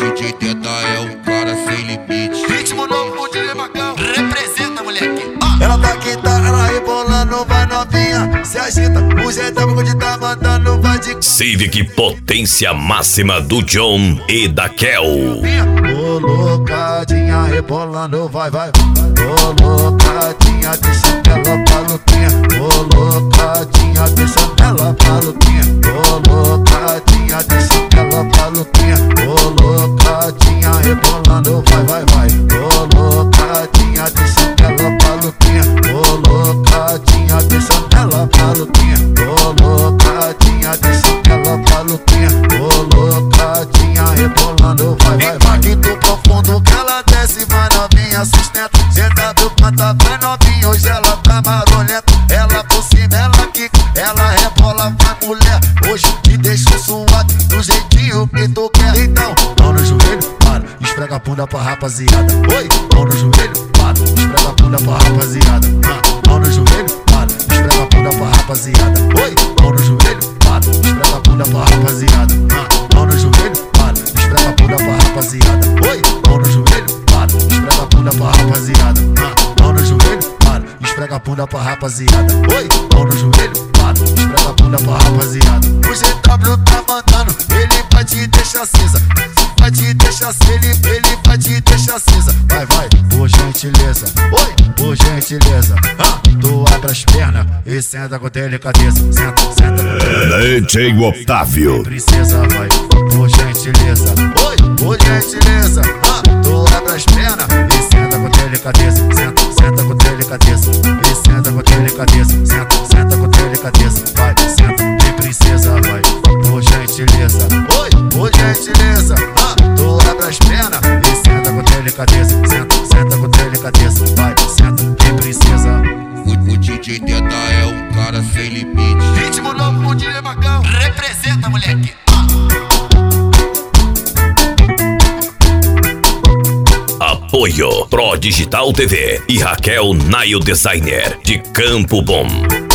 DJ Teta é um cara sem limite. Ritmo novo, o DJ Macão. Representa, moleque. Ela tá quinta, ela rebolando, vai novinha, se agita, o jeitão que tá mandando, vai de Civic potência máxima do John e da Kel. Colocadinha, rebolando, vai. Colocadinha, deixa ela maluquinha. Colocadinha, deixa ela maluquinha. Colocadinha, deixa ela maluquinha. Colocadinha, rebolando, vai. Colocadinha, deixa ela maluquinha. Colocadinha, deixa ela maluquinha. Colocadinha, deixa ela maluquinha. Colocadinha, rebolando, vai. Impacto profundo que ela desce, vai novinha, sustenta. Senta do canta, vai novinha, hoje ela tá marolenta. Ela por cima, ela quica, ela rebola, vai mulher. Hoje te deixo suado, do jeitinho que tu quer. Então, mão no joelho, para, esfrega a bunda pra rapaziada. Oi, mão no joelho, para, esfrega a bunda pra rapaziada. Mão no joelho, para, esfrega a bunda pra rapaziada. Oi, mão no joelho, para, esfrega a bunda pra rapaziada. Mão no joelho, para, esfrega a bunda pra rapaziada. Oi, mão no joelho, para, esfrega a bunda pra rapaziada. Mão no joelho, para, esfrega a bunda pra rapaziada. Oi, mão no joelho, para, esfrega a bunda pra rapaziada. O GW tá mandando, ele vai te deixar acesa. Vai te deixar acesa, ele vai te deixar acesa. Vai, por gentileza. Oi, por gentileza. Tu abre as pernas e senta com delicadeza. Senta com delicadeza. DJ Otávio. Princesa, vai, por gentileza. Oi, por gentileza. Tu abre as pernas e senta com delicadeza. Senta com delicadeza. E senta com delicadeza. Senta com delicadeza. Vai, senta, vem princesa, vai, por gentileza. Oi, por gentileza. Tu abre as pernas e senta com delicadeza. Senta com delicadeza. Vai, senta, vem princesa. O DJ Teta é um cara sem limite. Ritmo novo, o DJ Macão. Representa, moleque. Apoio Pro Digital TV e Raquel Nail Designer de Campo Bom.